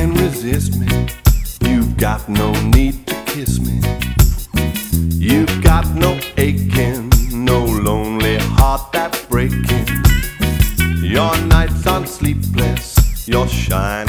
can resist me. You've got no need to kiss me. You've got no aching, no lonely heart that's breaking. Your nights aren't sleepless, you're shining